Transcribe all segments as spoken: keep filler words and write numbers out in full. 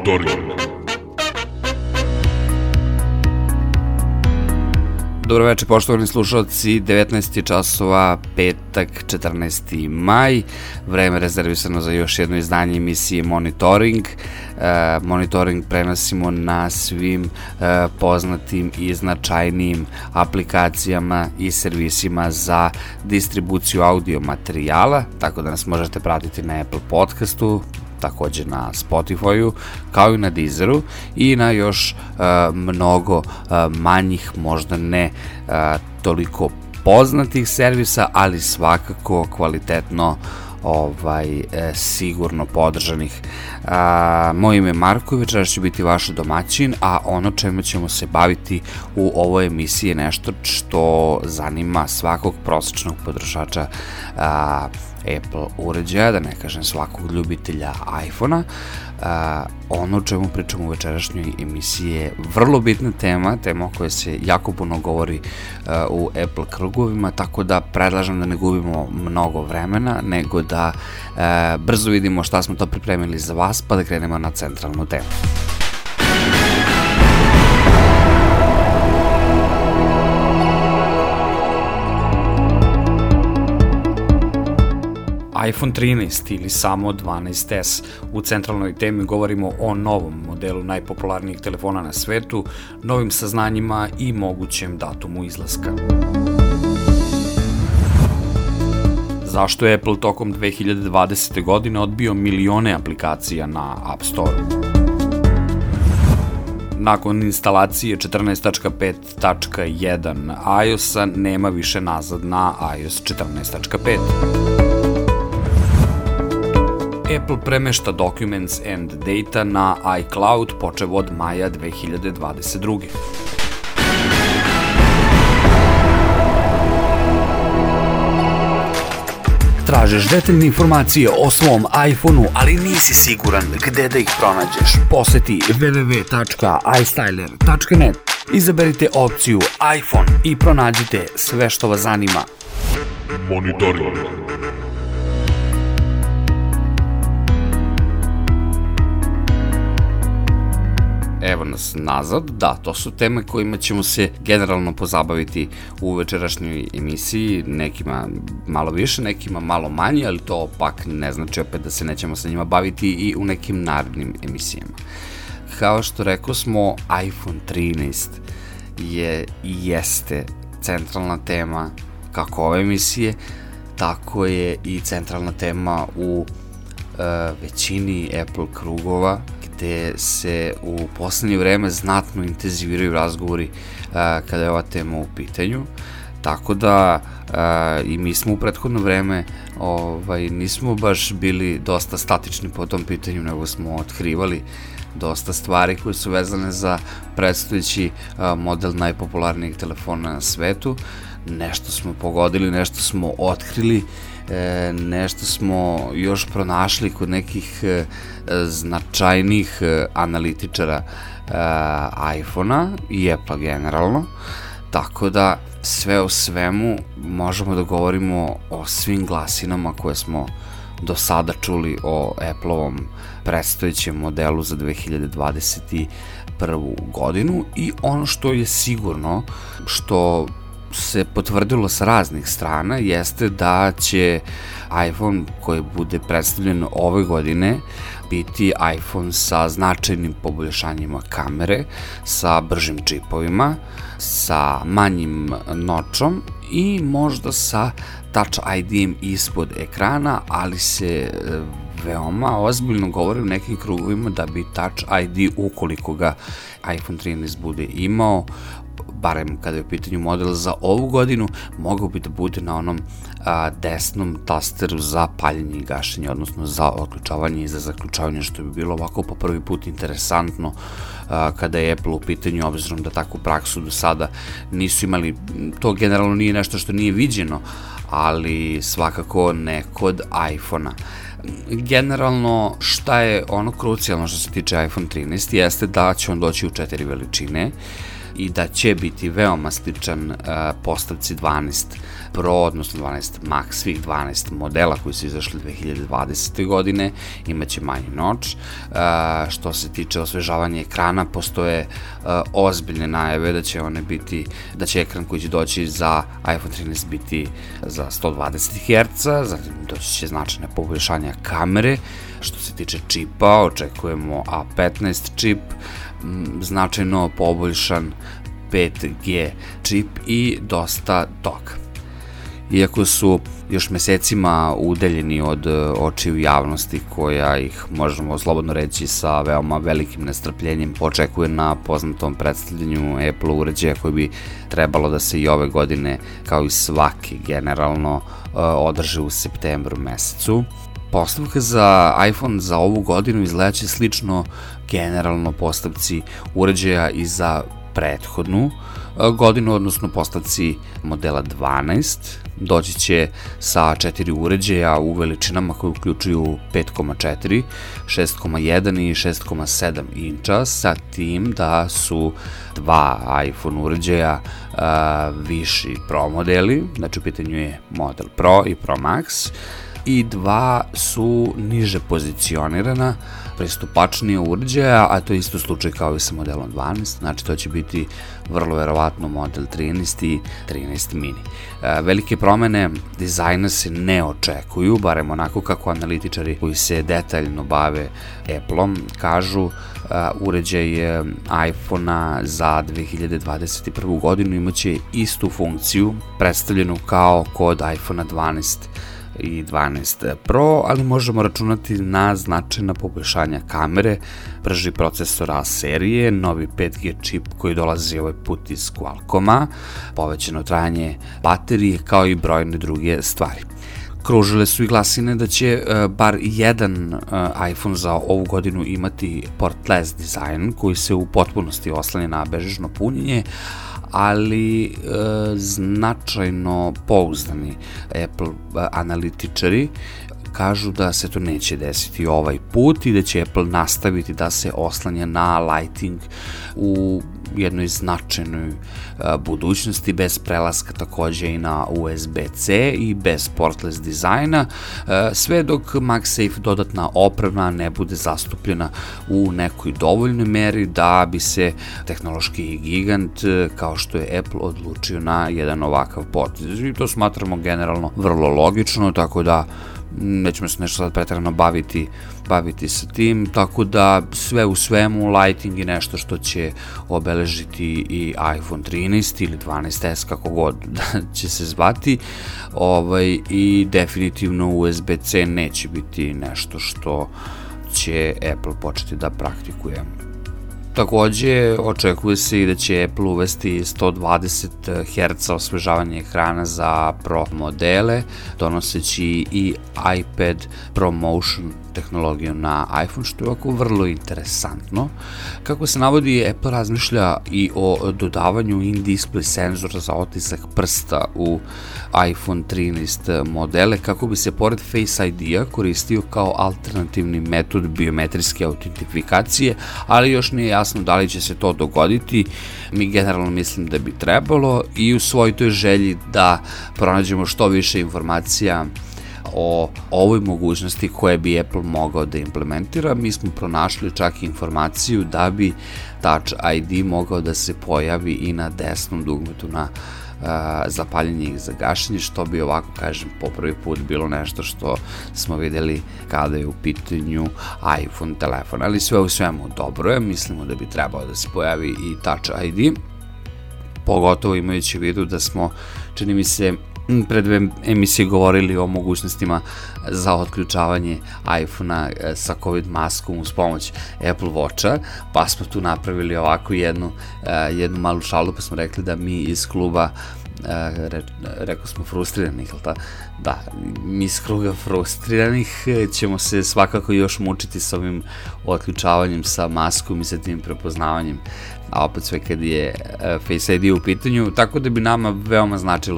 Monitoring. Dobro večer, poštovani slušalci, devetnaest časova, petak, četrnaesti maj, vreme rezervisano za još jedno izdanje emisije Monitoring. E, monitoring prenosimo na svim e, poznatim i značajnijim aplikacijama i servisima za distribuciju audio materijala, tako da nas možete pratiti na Apple podcastu, takođe na Spotify-u, kao i na Deezeru i na još uh, mnogo uh, manjih, možda ne uh, toliko poznatih servisa, ali svakako kvalitetno ovaj, e, sigurno podržanih. A, moje ime je Marko i večeras će biti vaš domaćin, a ono čemu ćemo se baviti u ovoj emisiji je nešto što zanima svakog prosječnog potrošača a, Apple uređaja, da ne kažem svakog ljubitelja iPhone-a. Uh, ono o čemu pričamo u večerašnjoj emisiji je vrlo bitna tema, tema o kojoj se jako puno govori uh, u Apple krugovima, tako da predlažem da ne gubimo mnogo vremena, nego da uh, brzo vidimo šta smo to pripremili za vas, pa da krenemo na centralnu temu. iPhone trinaest ili samo dvanaest es. U centralnoj temi govorimo o novom modelu najpopularnijih telefona na svetu, novim saznanjima i mogućem datumu izlaska. Zašto je Apple tokom dve hiljade dvadesete. godine odbio milione aplikacija na App Store? Nakon instalacije četrnaest tačka pet tačka jedan iOS-a nema više nazad na iOS četrnaest tačka pet. Apple premešta Documents and Data na iCloud počev od maja dve hiljade dvadeset druge. Tražiš detaljne informacije o svom iPhone-u, ali nisi siguran gde da ih pronađeš? Poseti w w w tačka i styler tačka net, izaberite opciju iPhone i pronađite sve što vas zanima. Monitoring. Evo nas nazad, da, to su teme kojima ćemo se generalno pozabaviti u večerašnjoj emisiji, nekima malo više, nekima malo manje, ali to pak ne znači opet da se nećemo sa njima baviti i u nekim narednim emisijama. Kao što rekao smo, iPhone trinaest je i jeste centralna tema kako ove emisije, tako je i centralna tema u uh, većini Apple krugova, gde se u poslednje vreme znatno intenziviraju razgovori uh, kada je ova tema u pitanju, tako da uh, i mi smo u prethodno vreme ovaj, nismo baš bili dosta statični po tom pitanju, nego smo otkrivali dosta stvari koje su vezane za predstojeći uh, model najpopularnijeg telefona na svetu. Nešto smo pogodili, nešto smo otkrili, e, nešto smo još pronašli kod nekih e, značajnih e, analitičara e, iPhone-a i Apple generalno, tako da sve u svemu možemo da govorimo o svim glasinama koje smo do sada čuli o Apple-ovom predstojećem modelu za dve hiljade dvadeset prvu. godinu i ono što je sigurno, što se potvrdilo sa raznih strana, jeste da će iPhone koji bude predstavljen ove godine biti iPhone sa značajnim poboljšanjima kamere, sa bržim čipovima, sa manjim nočom i možda sa Touch I D-em ispod ekrana, ali se veoma ozbiljno govori u nekim krugovima da bi Touch I D, ukoliko ga iPhone trinaest bude imao, barem kada je u pitanju model za ovu godinu, mogao bi da bude na onom a, desnom tasteru za paljenje i gašenje, odnosno za otključavanje i za zaključavanje, što bi bilo ovako po prvi put interesantno a, kada je Apple u pitanju, obzirom da takvu praksu do sada nisu imali. To generalno nije nešto što nije viđeno, ali svakako ne kod iPhone-a. Generalno, šta je ono krucijalno što se tiče iPhone trinaest, jeste da će on doći u četiri veličine, i da će biti veoma sličan uh, postavci dvanaest Pro, odnosno dvanaest Max, svih dvanaest modela koji su izašli dve hiljade dvadesete godine, imaće manji noč. Uh, što se tiče osvežavanja ekrana, postoje uh, ozbiljne najave da će one biti, da će ekran koji će doći za iPhone trinaest biti za sto dvadeset herca, zatim doći će značajne poboljšanja kamere. Što se tiče čipa, očekujemo A petnaest čip, značajno poboljšan pet G čip i dosta toga. Iako su još mesecima udeljeni od očiju javnosti koja ih, možemo slobodno reći, sa veoma velikim nestrpljenjem očekuje na poznatom predstavljanju Apple uređaja koji bi trebalo da se i ove godine, kao i svaki generalno, održe u septembru mesecu. Postavka za iPhone za ovu godinu izgledaće slično generalno postavci uređaja i za prethodnu godinu, odnosno postavci modela dvanaest. Doći će sa četiri uređaja u veličinama koje uključuju pet zarez četiri, šest zarez jedan i šest zarez sedam inča, sa tim da su dva iPhone uređaja uh, viši Pro modeli, znači u pitanju je model Pro i Pro Max, i dva su niže pozicionirana, pristupačnije uređaja, a to je isto slučaj kao i sa modelom dvanaest, znači to će biti vrlo verovatno model trinaest i trinaest mini. E, velike promene dizajna se ne očekuju, barem onako kako analitičari koji se detaljno bave Apple-om kažu. Uh, uređaj iPhone-a za dve hiljade dvadeset prvu godinu imaće istu funkciju predstavljenu kao kod iPhone-a dvanaest i dvanaest Pro, ali možemo računati na značajna poboljšanja kamere, brži procesor A serije, novi pet G čip koji dolazi ovaj put iz Qualcomm-a, povećano trajanje baterije, kao i brojne druge stvari. Kružile su i glasine da će uh, bar jedan uh, iPhone za ovu godinu imati portless dizajn koji se u potpunosti oslanja na bežično punjenje, ali e, značajno pouzdani Apple analitičari kažu da se to neće desiti ovaj put i da će Apple nastaviti da se oslanja na Lighting u jednoj značajnoj budućnosti, bez prelaska takođe i na U S B C i bez portless dizajna, sve dok MagSafe dodatna oprema ne bude zastupljena u nekoj dovoljnoj meri da bi se tehnološki gigant kao što je Apple odlučio na jedan ovakav potez. I to smatramo generalno vrlo logično, tako da nećemo se nešto sad pretrano baviti, baviti sa tim, tako da sve u svemu Lighting je nešto što će obeležiti i iPhone trinaest ili dvanaest S, kako god da će se zvati, ovaj, i definitivno U S B C neće biti nešto što će Apple početi da praktikuje. Takođe, očekuje se i da će Apple uvesti sto dvadeset herca osvežavanje ekrana za Pro modele, donoseći i iPad Pro Motion tehnologiju na iPhone, što je ovako vrlo interesantno. Kako se navodi, Apple razmišlja i o dodavanju in-display senzora za otisak prsta u iPhone trinaest modele, kako bi se pored Face I D-a koristio kao alternativni metod biometrijske autentifikacije, ali još nije jasno da li će se to dogoditi. Mi generalno mislim da bi trebalo, i u svoj toj želji da pronađemo što više informacija o ovoj mogućnosti koje bi Apple mogao da implementira, mi smo pronašli čak i informaciju da bi Touch I D mogao da se pojavi i na desnom dugmetu na uh, zapaljenje i zagašenje, što bi, ovako kažem, po prvi put bilo nešto što smo videli kada je u pitanju iPhone telefon, ali sve u svemu dobro je, mislimo da bi trebao da se pojavi i Touch I D, pogotovo imajući u vidu da smo, čini mi se, pred dve emisije govorili o mogućnostima za otključavanje iPhone-a sa COVID maskom uz pomoć Apple Watcha, pa smo tu napravili ovako jednu, jednu malu šalu, pa smo rekli da mi iz kluba, re, rekao smo frustriranih, ali ta, da, mi iz kruga frustriranih ćemo se svakako još mučiti s ovim otključavanjem sa maskom i sa tim prepoznavanjem, a opet sve kad je Face I D u pitanju, tako da bi nama veoma značilo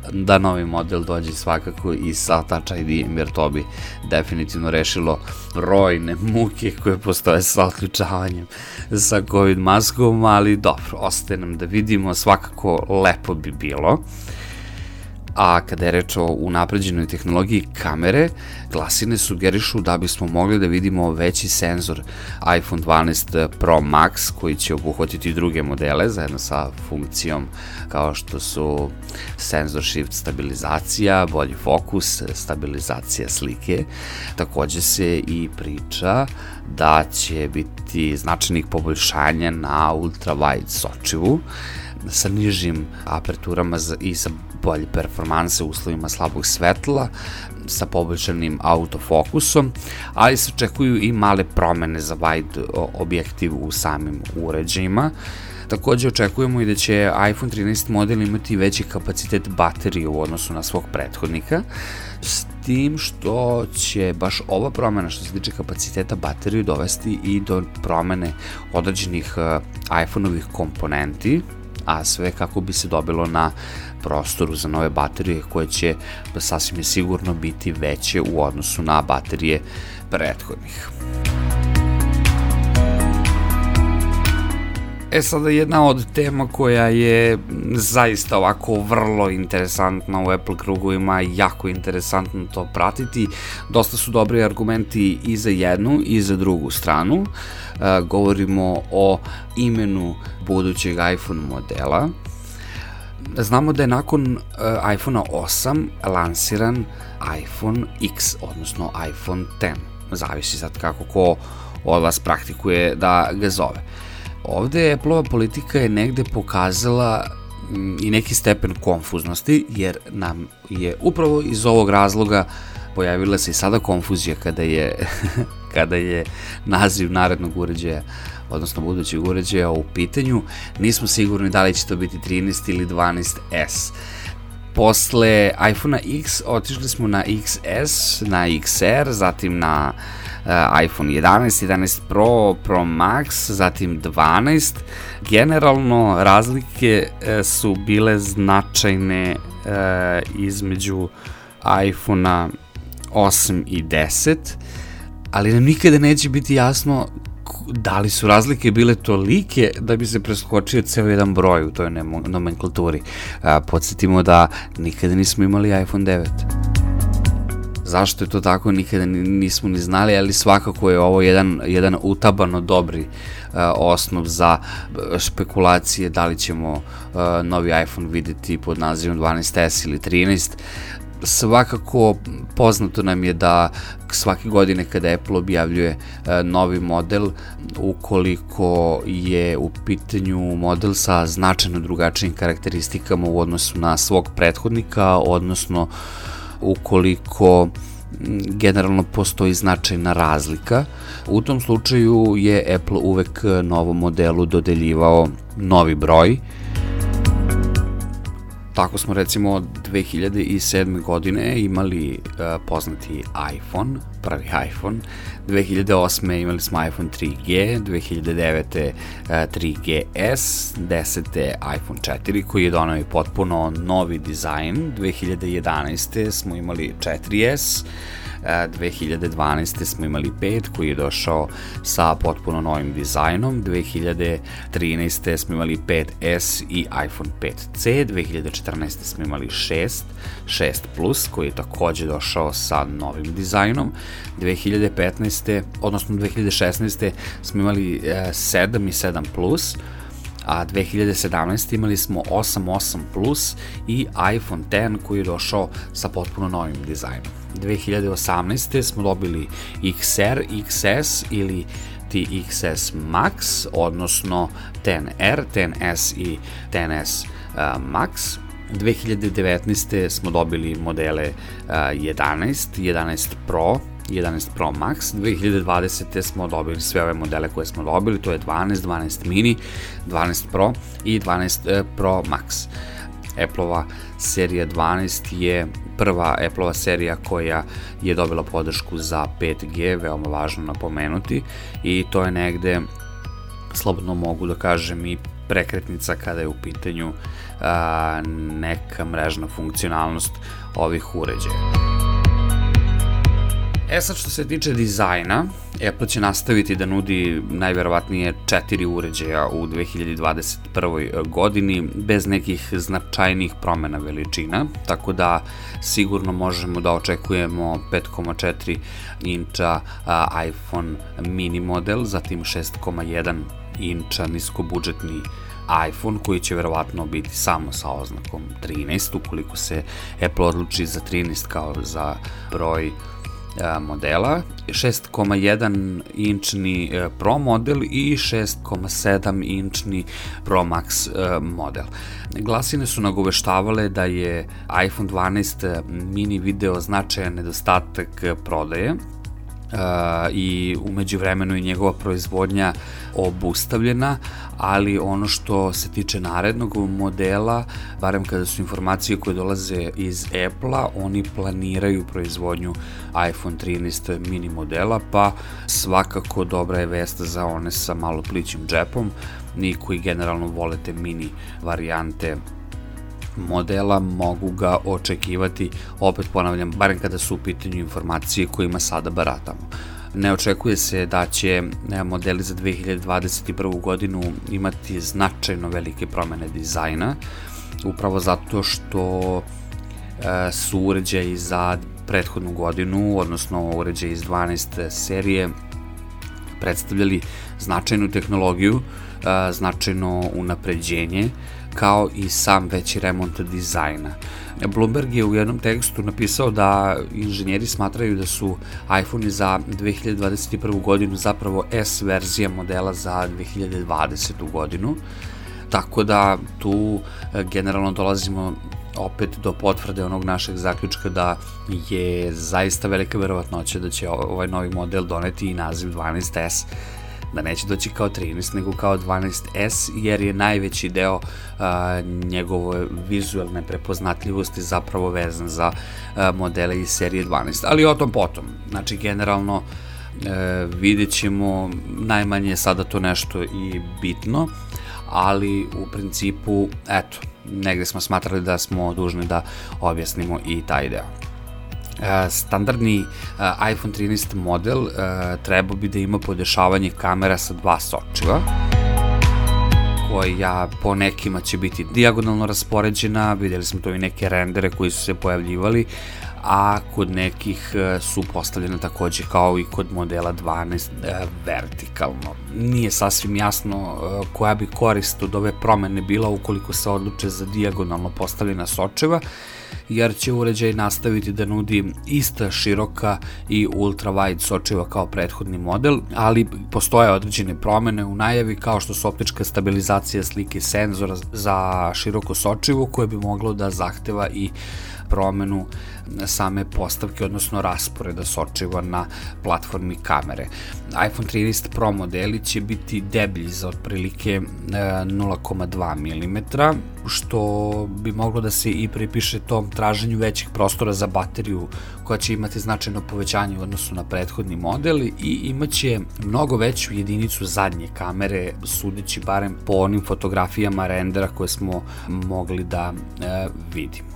da novi model dođe svakako i sa Touch I D-em, jer to bi definitivno rešilo rojne muke koje postoje sa otključavanjem sa COVID maskom, ali dobro, ostaje nam da vidimo, svakako lepo bi bilo. A kada je reč o unapređenoj tehnologiji kamere, glasine sugerišu da bismo mogli da vidimo veći senzor iPhone dvanaest Pro Max, koji će obuhvatiti druge modele zajedno sa funkcijom kao što su senzor shift stabilizacija, bolji fokus, stabilizacija slike. Takođe se i priča da će biti značajnih poboljšanja na ultra wide sočivu sa nižim aperturama i sa bolje performanse u uslovima slabog svetla, sa poboljšanim autofokusom, ali se očekuju i male promene za wide objektiv u samim uređajima. Takođe očekujemo i da će iPhone trinaest model imati veći kapacitet baterije u odnosu na svog prethodnika, s tim što će baš ova promena što se tiče kapaciteta baterije dovesti i do promene određenih iPhone-ovih komponenti, a sve kako bi se dobilo na prostoru za nove baterije koje će sasvim sigurno biti veće u odnosu na baterije prethodnih. E sada jedna od tema koja je zaista ovako vrlo interesantna u Apple krugovima, jako interesantno to pratiti. Dosta su dobri argumenti i za jednu i za drugu stranu. E, govorimo o imenu budućeg iPhone modela. Znamo da je nakon uh, iPhone osam lansiran iPhone X, odnosno iPhone deset. Zavisi sad kako ko od vas praktikuje da ga zove. Ovde Apple-ova politika je negde pokazala m, i neki stepen konfuznosti, jer nam je upravo iz ovog razloga pojavila se i sada konfuzija kada je, kada je naziv narednog uređaja, odnosno budućeg uređaja u pitanju. Nismo sigurni da li će to biti trinaest ili dvanaest S. Posle iPhone X otišli smo na X S, na X R, zatim na uh, iPhone jedanaest, jedanaest Pro, Pro Max, zatim dvanaest. Generalno razlike uh, su bile značajne uh, između iPhone osam i deset, ali nam nikada neće biti jasno da li su razlike bile tolike da bi se preskočio ceo jedan broj u toj nomenklaturi. Podsjetimo da nikada nismo imali iPhone devet. Zašto je to tako, nikada nismo ni znali, ali svakako je ovo jedan, jedan utabano dobri uh, osnov za špekulacije da li ćemo uh, novi iPhone videti pod nazivom dvanaest S ili trinaest. Svakako poznato nam je da svake godine kada Apple objavljuje novi model, ukoliko je u pitanju model sa značajno drugačijim karakteristikama u odnosu na svog prethodnika, odnosno ukoliko generalno postoji značajna razlika, u tom slučaju je Apple uvek novom modelu dodeljivao novi broj. Tako smo recimo dve hiljade sedme godine imali uh, poznati iPhone, prvi iPhone, dve hiljade osme imali smo iPhone tri G, dve hiljade devete uh, tri G S, desete iPhone četiri koji je donao i potpuno novi dizajn, dve hiljade jedanaeste smo imali četiri S, dve hiljade dvanaeste smo imali pet koji je došao sa potpuno novim dizajnom, dve hiljade trinaeste smo imali pet S i iPhone pet C, dve hiljade četrnaeste smo imali šest, šest plus koji je takođe došao sa novim dizajnom, dve hiljade petnaeste odnosno dve hiljade šesnaeste smo imali sedam i sedam plus, a dve hiljade sedamnaeste imali smo osam, osam plus i iPhone deset koji je došao sa potpuno novim dizajnom. dve hiljade osamnaeste smo dobili X R, X S ili ti X S Max, odnosno deset R, deset S i deset S uh, Max. dve hiljade devetnaeste smo dobili modele uh, jedanaest, jedanaest Pro, jedanaest Pro Max, dve hiljade dvadesete smo dobili sve ove modele koje smo dobili, to je dvanaest, dvanaest mini, dvanaest Pro i dvanaest uh, Pro Max. Apple-ova serija dvanaest je prva Apple-ova serija koja je dobila podršku za pet G, veoma važno napomenuti, i to je negde, slobodno mogu da kažem, i prekretnica kada je u pitanju a, neka mrežna funkcionalnost ovih uređaja. E sad, što se tiče dizajna, Apple će nastaviti da nudi najverovatnije četiri uređaja u dve hiljade dvadeset prvoj godini bez nekih značajnih promena veličina, tako da sigurno možemo da očekujemo pet zarez četiri inča a, iPhone mini model, zatim šest zarez jedan inča niskobudžetni iPhone koji će verovatno biti samo sa oznakom trinaest, ukoliko se Apple odluči za trinaest kao za broj modela, šest zarez jedan inčni Pro model i šest zarez sedam inčni Pro Max model. Glasine su nagoveštavale da je iPhone dvanaest mini video značajan nedostatak prodaje Uh, i umeđu vremenu je njegova proizvodnja obustavljena, ali ono što se tiče narednog modela, barem kada su informacije koje dolaze iz Apple-a, oni planiraju proizvodnju iPhone trinaest mini modela, pa svakako dobra je vest za one sa malo plićim džepom i koji generalno volete mini varijante modela, mogu ga očekivati, opet ponavljam, barem kada su u pitanju informacije kojima sada baratamo. Ne očekuje se da će modeli za dve hiljade dvadeset prvu godinu imati značajno velike promene dizajna, upravo zato što e, su uređaji za prethodnu godinu, odnosno uređaji iz dvanaest serije, predstavljali značajnu tehnologiju, e, značajno unapređenje, kao i sam veći remont dizajna. Bloomberg je u jednom tekstu napisao da inženjeri smatraju da su iPhone za dve hiljade dvadeset prvu godinu zapravo S verzija modela za dve hiljade dvadesetu godinu, tako da tu generalno dolazimo opet do potvrde onog našeg zaključka da je zaista velika verovatnoća da će ovaj novi model doneti i naziv dvanaest S, da neće doći kao trinaest nego kao dvanaest S, jer je najveći deo a, njegove vizualne prepoznatljivosti zapravo vezan za a, modele iz serije dvanaest, ali o tom potom. Znači, generalno e, vidjet ćemo, najmanje sada to nešto i bitno, ali u principu, eto, negde smo smatrali da smo dužni da objasnimo i taj deo. Standardni iPhone trinaest model trebao bi da ima podešavanje kamera sa dva sočiva, koja po nekima će biti dijagonalno raspoređena, vidjeli smo to i neke rendere koji su se pojavljivali, a kod nekih su postavljene takođe kao i kod modela dvanaest vertikalno. Nije sasvim jasno koja bi korist od ove promene bila ukoliko se odluče za dijagonalno postavljena sočiva, jer će uređaj nastaviti da nudi ista široka i ultra-wide sočiva kao prethodni model, ali postoje određene promene u najavi, kao što su optička stabilizacija slike senzora za široko sočivo, koje bi moglo da zahteva i promenu same postavke, odnosno rasporeda sočiva na platformi kamere. iPhone trinaest Pro modeli će biti deblji za otprilike nula zarez dva milimetra, što bi moglo da se i pripiše tom traženju većih prostora za bateriju, koja će imati značajno povećanje u odnosu na prethodni model i imaće mnogo veću jedinicu zadnje kamere, sudeći barem po onim fotografijama rendera koje smo mogli da e, vidimo.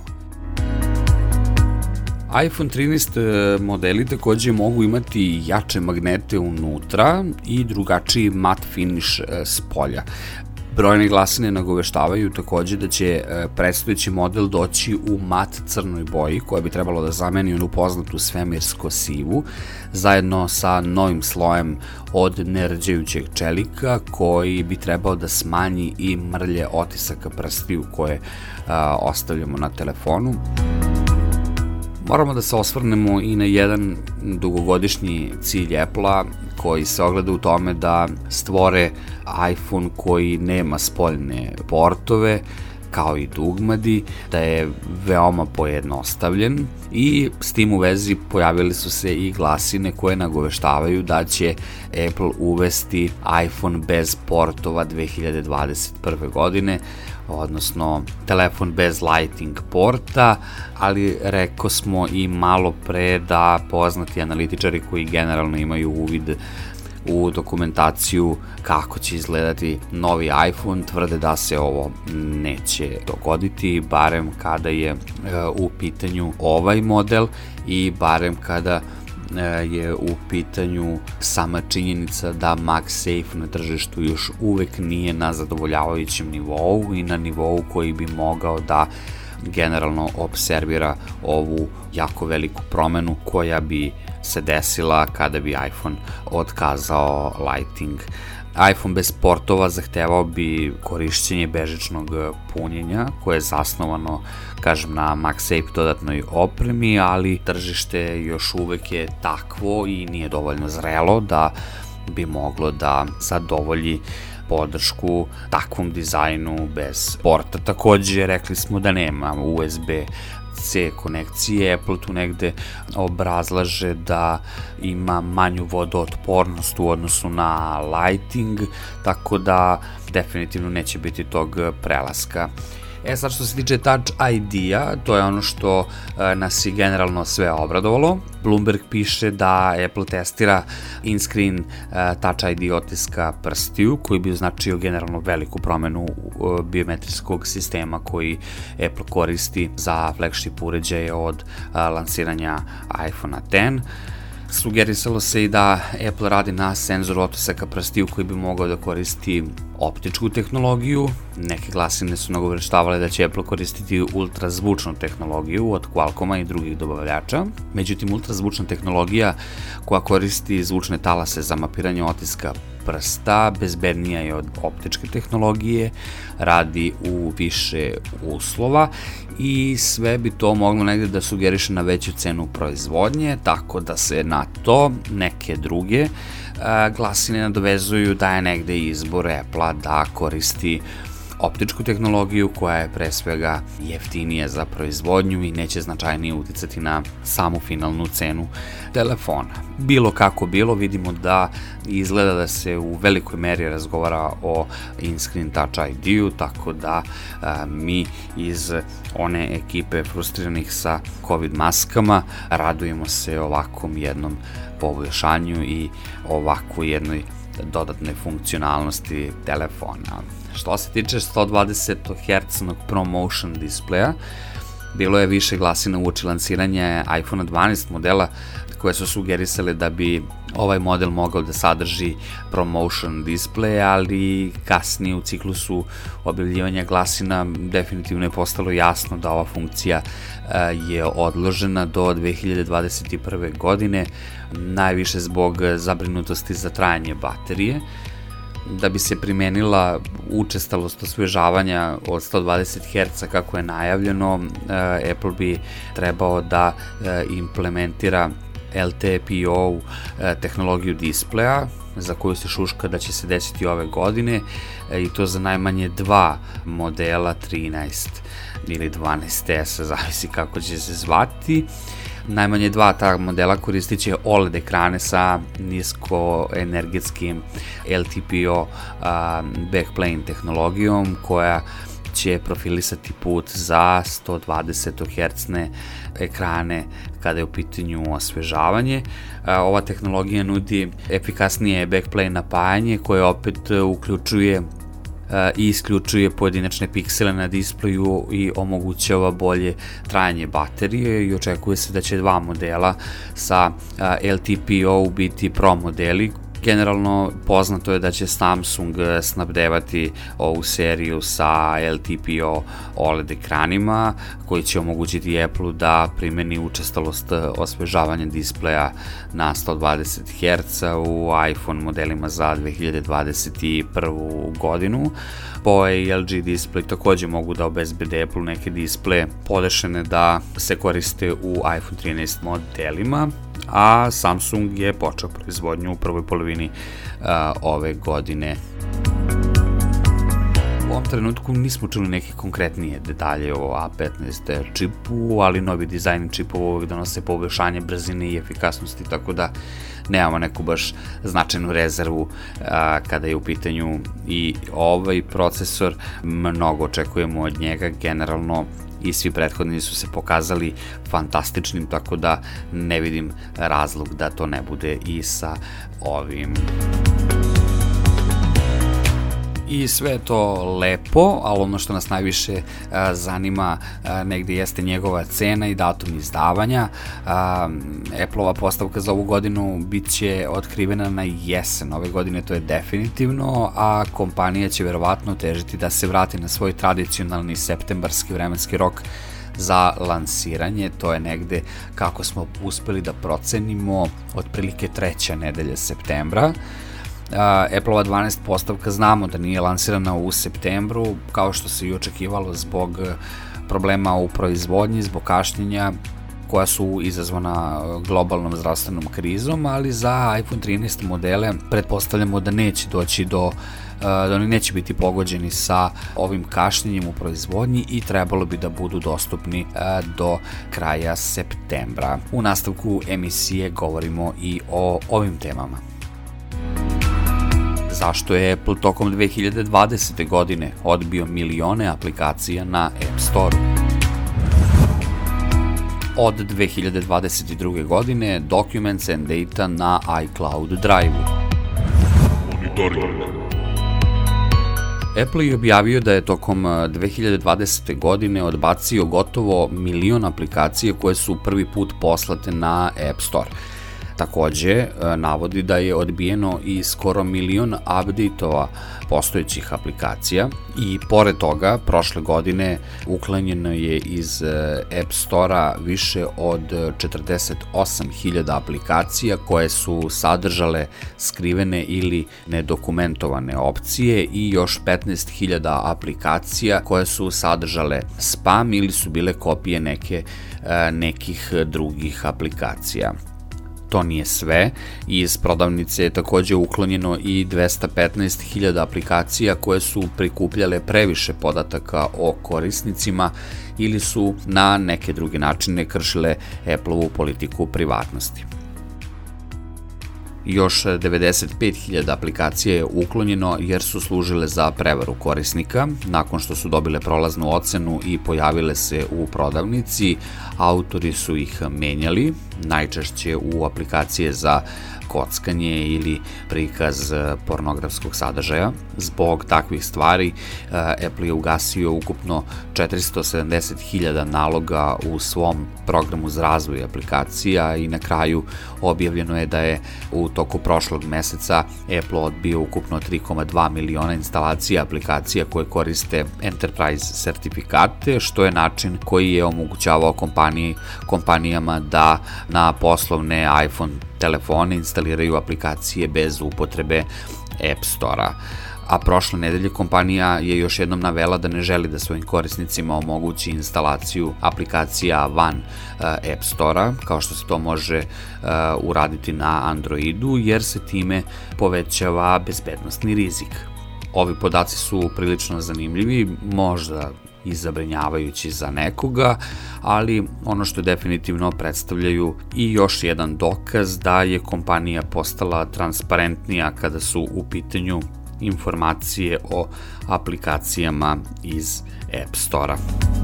iPhone trinaest modeli takođe mogu imati jače magnete unutra i drugačiji mat finish s polja. Brojne glasine nagoveštavaju takođe da će predstojeći model doći u mat crnoj boji, koja bi trebalo da zameni onu poznatu svemirsko sivu, zajedno sa novim slojem od nerđajućeg čelika, koji bi trebao da smanji i mrlje otisaka prstiju koje a, ostavljamo na telefonu. Moramo da se osvrnemo i na jedan dugogodišnji cilj Apple-a, koji se ogleda u tome da stvore iPhone koji nema spoljne portove, kao i dugmadi, da je veoma pojednostavljen, i s tim u vezi pojavili su se i glasine koje nagoveštavaju da će Apple uvesti iPhone bez portova dve hiljade dvadeset prve godine, odnosno telefon bez Lightning porta, ali rekao smo i malo pre da poznati analitičari koji generalno imaju uvid u dokumentaciju kako će izgledati novi iPhone, tvrde da se ovo neće dogoditi, barem kada je e, u pitanju ovaj model i barem kada je u pitanju sama činjenica da MagSafe na tržištu još uvek nije na zadovoljavajućem nivou i na nivou koji bi mogao da generalno observira ovu jako veliku promenu koja bi se desila kada bi iPhone otkazao Lighting. iPhone bez portova zahtevao bi korišćenje bežičnog punjenja koje je zasnovano, kažem, na MagSafe dodatnoj opremi, ali tržište još uvek je takvo i nije dovoljno zrelo da bi moglo da zadovolji podršku takvom dizajnu bez porta. Takođe, rekli smo da nema U S B C konekcije, Apple tu negde obrazlaže da ima manju vodootpornost u odnosu na Lighting, tako da definitivno neće biti tog prelaska. E sad, što se tiče Touch I D-a, to je ono što e, nas je generalno sve obradovalo. Bloomberg piše da Apple testira in-screen e, Touch I D otiska prstiju, koji bi značio generalno veliku promenu e, biometrijskog sistema koji Apple koristi za flagship uređaje od e, lansiranja iPhone X. Sugerisalo se i da Apple radi na senzoru otisaka prstiju koji bi mogao da koristi optičku tehnologiju. Neke glasine su nagoveštavale da će Apple koristiti ultrazvučnu tehnologiju od Qualcomma i drugih dobavljača. Međutim, ultrazvučna tehnologija koja koristi zvučne talase za mapiranje otiska prsta bezbednija je od optičke tehnologije, radi u više uslova i sve bi to moglo negde da sugeriše na veću cenu proizvodnje, tako da se na to neke druge glasine nadovezuju da je negde izbor Apple-a da koristi optičku tehnologiju koja je pre svega jeftinija za proizvodnju i neće značajnije uticati na samu finalnu cenu telefona. Bilo kako bilo, vidimo da izgleda da se u velikoj meri razgovara o in-screen Touch I D-u, tako da a, mi iz one ekipe frustriranih sa COVID maskama radujemo se ovakvom jednom poboljšanju i ovakvu jednoj dodatne funkcionalnosti telefona. Što se tiče sto dvadeset hercnog ProMotion displeja, bilo je više glasina uoči lansiranja iPhone dvanaest modela koje su sugerisale da bi ovaj model mogao da sadrži ProMotion display, ali kasnije u ciklusu objavljivanja glasina definitivno je postalo jasno da ova funkcija je odložena do dve hiljade dvadeset prve. godine, najviše zbog zabrinutosti za trajanje baterije. Da bi se primenila učestalost osvežavanja od sto dvadeset herca kako je najavljeno, Apple bi trebao da implementira L T P O tehnologiju displeja, za koju se šuška da će se desiti ove godine, i to za najmanje dva modela trinaest ili dvanaest S, zavisi kako će se zvati. Najmanje dva ta modela koristit će O L E D ekrane sa niskoenergetskim L T P O backplane tehnologijom koja će profilisati put za sto dvadeset hercne ekrane kada je u pitanju osvežavanje. Ova tehnologija nudi efikasnije backplane napajanje koje opet uključuje i isključuje pojedinačne piksele na displeju i omogućava bolje trajanje baterije i očekuje se da će dva modela sa L T P O biti Pro modeli. Generalno poznato je da će Samsung snabdevati ovu seriju sa L T P O O L E D ekranima koji će omogućiti Apple-u da primeni učestalost osvežavanja displeja na sto dvadeset herca u iPhone modelima za dve hiljade dvadeset prvu. godinu. Boje i L G display takođe mogu da obezbede Apple neke displeje podešene da se koriste u iPhone trinaest modelima, a Samsung je počeo proizvodnju u prvoj polovini uh, ove godine. U ovom trenutku nismo čuli neke konkretnije detalje o A petnaest čipu, ali novi dizajn čipova uvek donose poboljšanje brzine i efikasnosti, tako da nemamo neku baš značajnu rezervu a, kada je u pitanju i ovaj procesor. Mnogo očekujemo od njega, generalno i svi prethodni su se pokazali fantastičnim, tako da ne vidim razlog da to ne bude i sa ovim. I sve je to lepo, ali ono što nas najviše a, zanima a, negde jeste njegova cena i datum izdavanja. A, Apple-ova postavka za ovu godinu bit će otkrivena na jesen ove godine, to je definitivno, a kompanija će verovatno težiti da se vrati na svoj tradicionalni septembarski vremenski rok za lansiranje. To je negde, kako smo uspeli da procenimo, otprilike treća nedelja septembra. Uh, Apple-ova dvanaest postavka znamo da nije lansirana u septembru, kao što se i očekivalo zbog problema u proizvodnji, zbog kašnjenja koja su izazvana globalnom zdravstvenom krizom, ali za iPhone trinaest modele pretpostavljamo da neće doći do da oni neće biti pogođeni sa ovim kašnjenjem u proizvodnji i trebalo bi da budu dostupni do kraja septembra. U nastavku emisije govorimo i o ovim temama. Zašto je Apple tokom dve hiljade dvadesete. godine odbio milione aplikacija na App Store? Od dve hiljade dvadeset druge. godine Documents and Data na iCloud Drive-u. Monitoring. Apple je objavio da je tokom dve hiljade dvadesete. godine odbacio gotovo milion aplikacija koje su prvi put poslate na App Store. Takođe, navodi da je odbijeno i skoro milion update-ova postojećih aplikacija i pored toga, prošle godine uklanjeno je iz App Store-a više od četrdeset osam hiljada aplikacija koje su sadržale skrivene ili nedokumentovane opcije i još petnaest hiljada aplikacija koje su sadržale spam ili su bile kopije neke, nekih drugih aplikacija. To nije sve, iz prodavnice je takođe uklonjeno i dvesta petnaest hiljada aplikacija koje su prikupljale previše podataka o korisnicima ili su na neke druge načine kršile Apple-ovu politiku privatnosti. Još devedeset pet hiljada aplikacija je uklonjeno jer su služile za prevaru korisnika. Nakon što su dobile prolaznu ocenu i pojavile se u prodavnici, autori su ih menjali, najčešće u aplikacije za kockanje ili prikaz pornografskog sadržaja. Zbog takvih stvari Apple je ugasio ukupno četiristo sedamdeset hiljada naloga u svom programu za razvoj aplikacija i na kraju objavljeno je da je u toku prošlog meseca Apple odbio ukupno tri zarez dva miliona instalacija aplikacija koje koriste Enterprise sertifikate, što je način koji je omogućavao kompaniji, kompanijama da na poslovne iPhone telefone instaliraju aplikacije bez upotrebe App Store-a. A prošle nedelje kompanija je još jednom navela da ne želi da svojim korisnicima omogući instalaciju aplikacija van uh, App Store-a, kao što se to može uh, uraditi na Androidu, jer se time povećava bezbednosni rizik. Ovi podaci su prilično zanimljivi, možda i zabrinjavajući za nekoga, ali ono što definitivno predstavljaju i još jedan dokaz da je kompanija postala transparentnija kada su u pitanju informacije o aplikacijama iz App Store-a.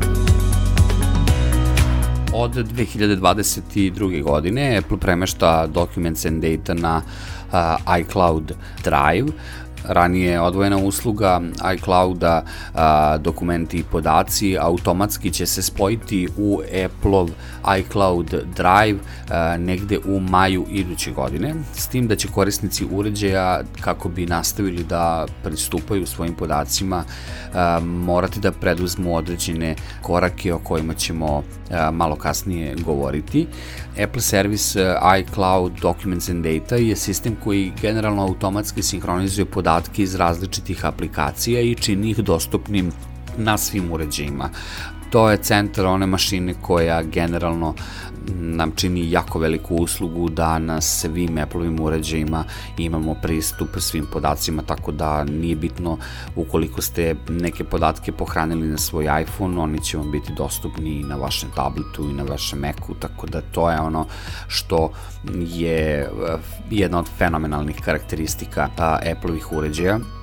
Od dve hiljade dvadeset druge. godine Apple premešta Documents and Data na uh, iCloud Drive. Ranije odvojena usluga iClouda, a, dokumenti i podaci automatski će se spojiti u Apple-ov iCloud Drive a, negde u maju iduće godine, s tim da će korisnici uređaja, kako bi nastavili da pristupaju svojim podacima, a, morati da preduzmu određene korake o kojima ćemo a, malo kasnije govoriti. Apple servis iCloud Documents and Data je sistem koji generalno automatski sinhronizuje podatke iz različitih aplikacija i čini ih dostupnim na svim uređajima. To je centar one mašine koja generalno nam čini jako veliku uslugu da na svim Apple-ovim uređajima imamo pristup svim podacima, tako da nije bitno ukoliko ste neke podatke pohranili na svoj iPhone, oni će vam biti dostupni i na vašem tabletu i na vašem Macu, tako da to je ono što je jedna od fenomenalnih karakteristika Apple-ovih uređaja.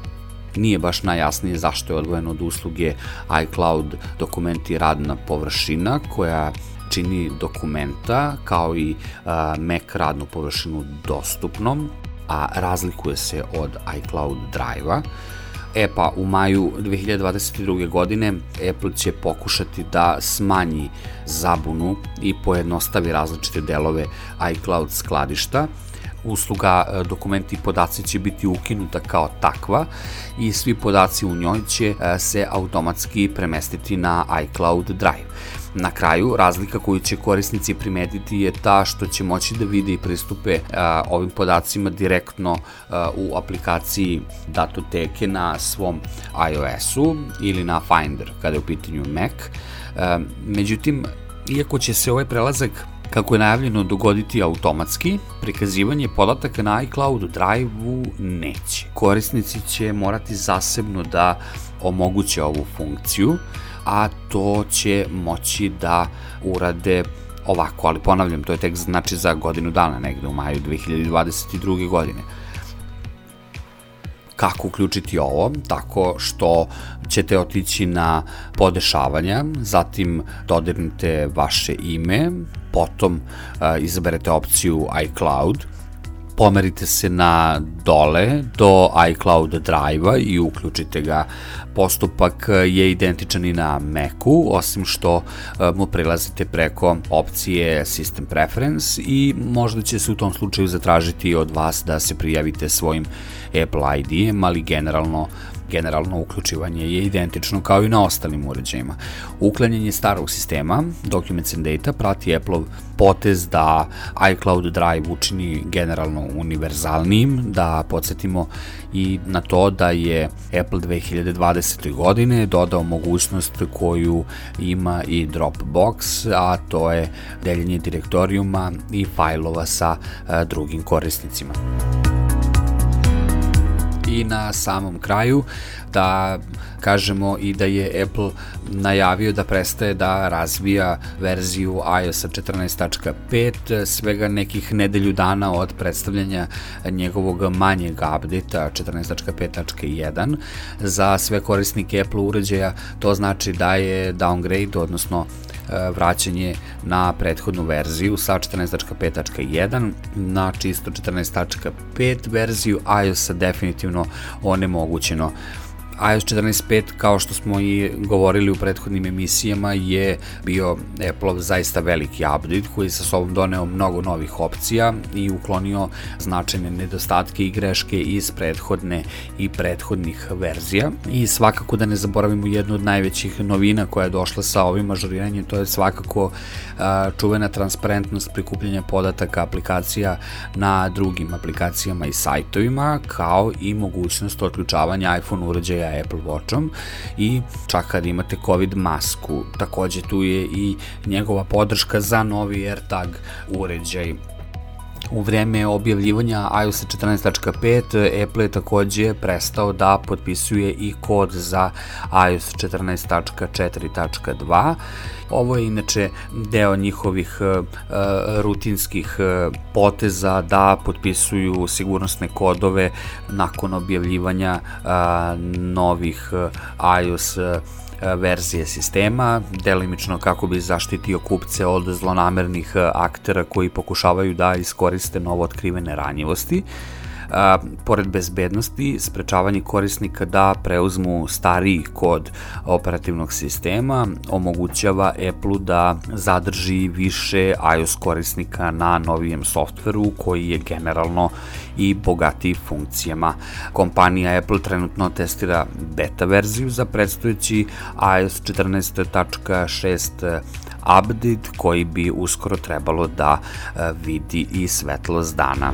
nije baš najjasnije zašto je odvojeno od usluge iCloud dokumenti radna površina koja čini dokumenta kao i a, Mac radnu površinu dostupnom, a razlikuje se od iCloud Drive-a. E pa, u maju dve hiljade dvadeset druge. godine Apple će pokušati da smanji zabunu i pojednostavi različite delove iCloud skladišta. Usluga dokumenti i podaci će biti ukinuta kao takva i svi podaci u njoj će se automatski premestiti na iCloud Drive. Na kraju, razlika koju će korisnici primetiti je ta što će moći da vide i pristupe a, ovim podacima direktno a, u aplikaciji datoteke na svom iOS-u ili na Finder kada je u pitanju Mac. A, međutim, iako će se ovaj prelazak, kako je najavljeno, dogoditi automatski, prikazivanje podataka na iCloud Drive-u neće. Korisnici će morati zasebno da omoguće ovu funkciju, a to će moći da urade ovako, ali ponavljam, to je tek znači za godinu dana, negde u maju dve hiljade dvadeset druge. godine. Kako uključiti ovo? Tako što ćete otići na podešavanja, zatim dodirnete vaše ime, potom a, izaberete opciju iCloud, pomerite se na dole do iCloud Drive-a i uključite ga. Postupak je identičan i na Macu, osim što mu prilazite preko opcije System Preference i možda će se u tom slučaju zatražiti od vas da se prijavite svojim Apple I D-em, ali generalno Generalno uključivanje je identično kao i na ostalim uređajima. Uklanjanje starog sistema, Documents and Data, prati Apple-ov potez da iCloud Drive učini generalno univerzalnijim, da podsjetimo i na to da je Apple dve hiljade dvadesete. godine dodao mogućnost koju ima i Dropbox, a to je deljenje direktorijuma i fajlova sa a, drugim korisnicima. I na samom kraju da kažemo i da je Apple najavio da prestaje da razvija verziju iOS četrnaest tačka pet svega nekih nedelju dana od predstavljanja njegovog manjeg update-a četrnaest tačka pet tačka jedan. Za sve korisnike Apple uređaja to znači da je downgrade, odnosno vraćanje na prethodnu verziju sa četrnaest tačka pet tačka jedan na čisto četrnaest tačka pet verziju iOS-a definitivno onemogućeno. iOS četrnaest tačka pet, kao što smo i govorili u prethodnim emisijama, je bio Apple-ov zaista veliki update koji sa sobom doneo mnogo novih opcija i uklonio značajne nedostatke i greške iz prethodne i prethodnih verzija. I svakako da ne zaboravimo jednu od najvećih novina koja je došla sa ovim ažuriranjem, to je svakako uh, čuvena transparentnost prikupljanja podataka aplikacija na drugim aplikacijama i sajtovima, kao i mogućnost otključavanja iPhone uređaja Apple Watchom i čak kad imate COVID masku. Takođe tu je i njegova podrška za novi AirTag uređaj. U vreme objavljivanja iOS četrnaest tačka pet Apple je takođe prestao da potpisuje i kod za iOS četrnaest tačka četiri tačka dva. Ovo je inače deo njihovih uh, rutinskih uh, poteza da potpisuju sigurnosne kodove nakon objavljivanja uh, novih uh, iOS uh, verzije sistema, delimično kako bi zaštitio kupce od zlonamernih aktera koji pokušavaju da iskoriste novo otkrivene ranjivosti. A, pored bezbednosti, sprečavanje korisnika da preuzmu stariji kod operativnog sistema omogućava Apple-u da zadrži više iOS korisnika na novijem softveru koji je generalno i bogatiji funkcijama. Kompanija Apple trenutno testira beta verziju za predstojeći iOS četrnaest tačka šest update koji bi uskoro trebalo da vidi i svetlost dana.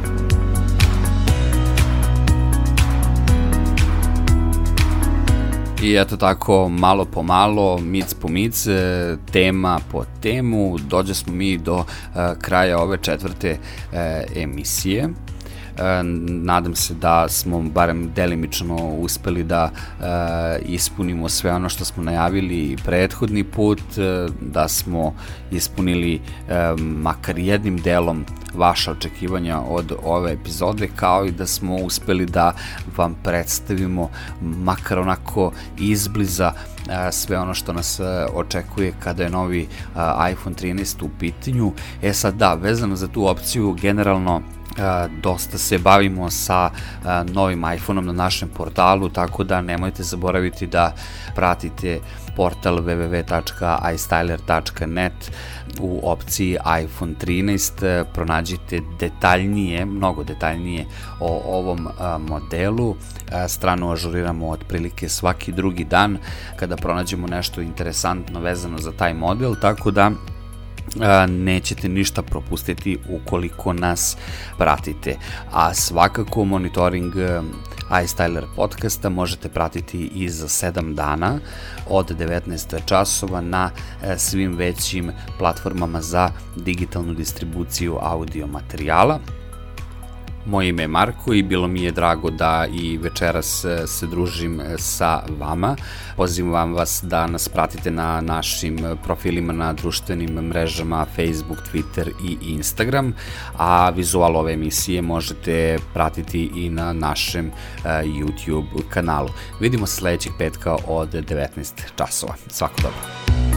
I eto tako, malo po malo, mic po mic, tema po temu, dođe smo mi do uh, kraja ove četvrte uh, emisije. Uh, nadam se da smo barem delimično uspeli da uh, ispunimo sve ono što smo najavili prethodni put, uh, da smo ispunili uh, makar jednim delom vaša očekivanja od ove epizode, kao i da smo uspeli da vam predstavimo makar onako izbliza sve ono što nas očekuje kada je novi iPhone trinaest u pitanju. E sad da, vezano za tu opciju, generalno dosta se bavimo sa novim iPhoneom na našem portalu, tako da nemojte zaboraviti da pratite portal w w w tačka i styler tačka net. U opciji iPhone trinaest pronađite detaljnije, mnogo detaljnije o ovom modelu. Stranu ažuriramo otprilike svaki drugi dan kada pronađemo nešto interesantno vezano za taj model, tako da nećete ništa propustiti ukoliko nas pratite. A svakako monitoring iStyler podcasta možete pratiti i za sedam dana od devetnaest časova na svim većim platformama za digitalnu distribuciju audio materijala. Moje ime je Marko i bilo mi je drago da i večeras se družim sa vama. Pozivam vas da nas pratite na našim profilima na društvenim mrežama Facebook, Twitter i Instagram, a vizual ove emisije možete pratiti i na našem YouTube kanalu. Vidimo se sledećeg petka od devetnaest časova. Svako dobro.